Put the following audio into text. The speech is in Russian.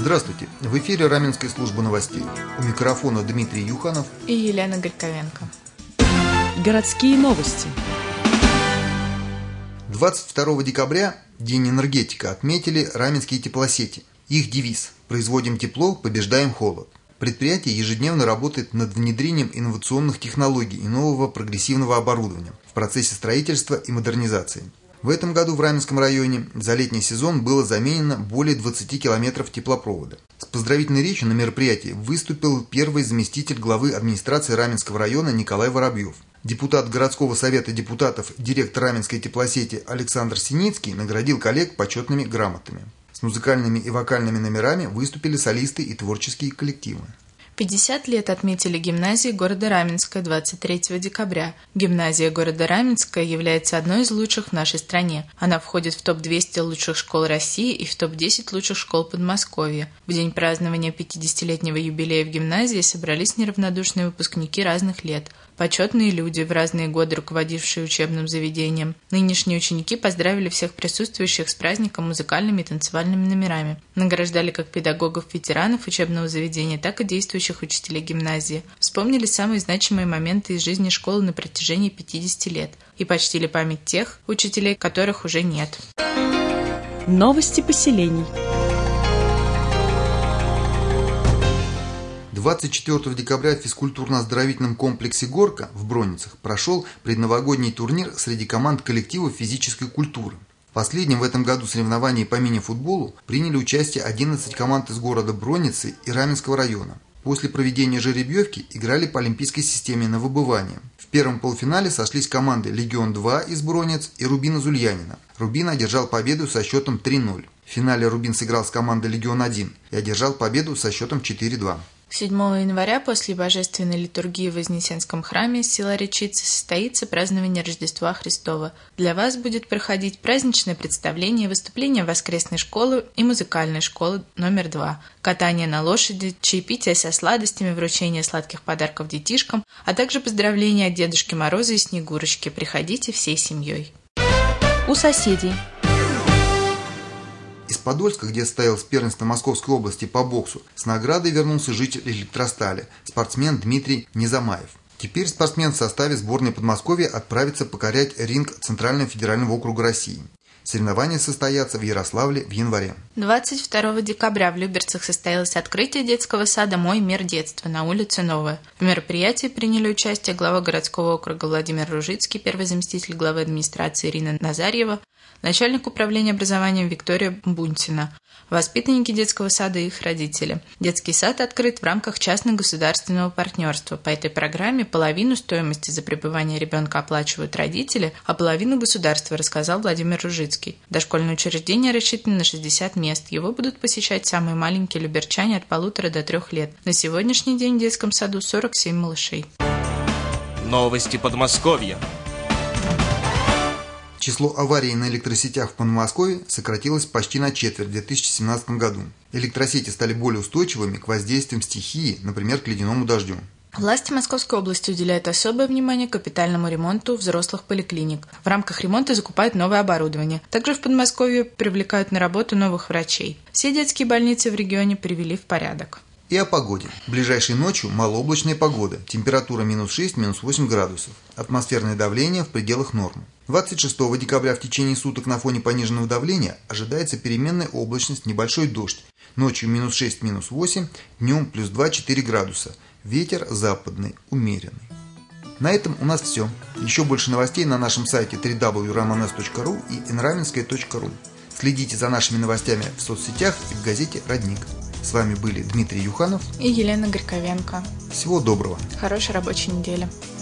Здравствуйте! В эфире Раменская служба новостей. У микрофона Дмитрий Юханов и Елена Горьковенко. Городские новости. 22 декабря, День энергетика, отметили раменские теплосети. Их девиз «Производим тепло, побеждаем холод». Предприятие ежедневно работает над внедрением инновационных технологий и нового прогрессивного оборудования в процессе строительства и модернизации. В этом году в Раменском районе за летний сезон было заменено более 20 километров теплопровода. С поздравительной речью на мероприятии выступил первый заместитель главы администрации Раменского района Николай Воробьев. Депутат городского совета депутатов, директор Раменской теплосети Александр Синицкий наградил коллег почетными грамотами. С музыкальными и вокальными номерами выступили солисты и творческие коллективы. 50 лет отметили гимназии города Раменска 23 декабря. Гимназия города Раменска является одной из лучших в нашей стране. Она входит в топ-200 лучших школ России и в топ-10 лучших школ Подмосковья. В день празднования 50-летнего юбилея в гимназии собрались неравнодушные выпускники разных лет. Почетные люди, в разные годы руководившие учебным заведением. Нынешние ученики поздравили всех присутствующих с праздником музыкальными и танцевальными номерами. Награждали как педагогов-ветеранов учебного заведения, так и действующих учителей гимназии. Вспомнили самые значимые моменты из жизни школы на протяжении 50 лет. И почтили память тех учителей, которых уже нет. Новости поселений. 24 декабря в физкультурно-оздоровительном комплексе «Горка» в Бронницах прошел предновогодний турнир среди команд коллективов физической культуры. В последнем в этом году соревновании по мини-футболу приняли участие 11 команд из города Бронницы и Раменского района. После проведения жеребьевки играли по олимпийской системе на выбывание. В первом полуфинале сошлись команды «Легион-2» из Бронниц и «Рубин» из Ульянина. «Рубин» одержал победу со счетом 3-0. В финале «Рубин» сыграл с командой «Легион-1» и одержал победу со счетом 4-2. 7 января после божественной литургии в Вознесенском храме села Речицы состоится празднование Рождества Христова. Для вас будет проходить праздничное представление, выступление воскресной школы и музыкальной школы номер 2, катание на лошади, чаепитие со сладостями, вручение сладких подарков детишкам, а также поздравления от Дедушки Мороза и Снегурочки. Приходите всей семьей. У соседей. Из Подольска, где состоялось первенство Московской области по боксу, с наградой вернулся житель Электростали, спортсмен Дмитрий Незамаев. Теперь спортсмен в составе сборной Подмосковья отправится покорять ринг Центрального федерального округа России. Соревнования состоятся в Ярославле в январе. 22 декабря в Люберцах состоялось открытие детского сада «Мой мир детства» на улице Новая. В мероприятии приняли участие глава городского округа Владимир Ружицкий, первый заместитель главы администрации Ирина Назарьева, начальник управления образованием Виктория Бунтина, воспитанники детского сада и их родители. Детский сад открыт в рамках частно-государственного партнерства. По этой программе половину стоимости за пребывание ребенка оплачивают родители, а половину государство, рассказал Владимир Ружицкий. Дошкольное учреждение рассчитано на 60 мест. Его будут посещать самые маленькие люберчане от 1,5 до 3 лет. На сегодняшний день в детском саду 47 малышей. Новости Подмосковья. Число аварий на электросетях в Подмосковье сократилось почти на четверть в 2017 году. Электросети стали более устойчивыми к воздействиям стихии, например, к ледяному дождю. Власти Московской области уделяют особое внимание капитальному ремонту взрослых поликлиник. В рамках ремонта закупают новое оборудование. Также в Подмосковье привлекают на работу новых врачей. Все детские больницы в регионе привели в порядок. И о погоде. Ближайшей ночью малооблачная погода. Температура -6, -8 градусов. Атмосферное давление в пределах нормы. 26 декабря в течение суток на фоне пониженного давления ожидается переменная облачность, небольшой дождь. Ночью -6, -8, днем +2-4 градуса. Ветер западный, умеренный. На этом у нас все. Еще больше новостей на нашем сайте www.ramones.ru и nraminskaya.ru. Следите за нашими новостями в соцсетях и в газете «Родник». С вами были Дмитрий Юханов и Елена Горьковенко. Всего доброго. Хорошей рабочей недели.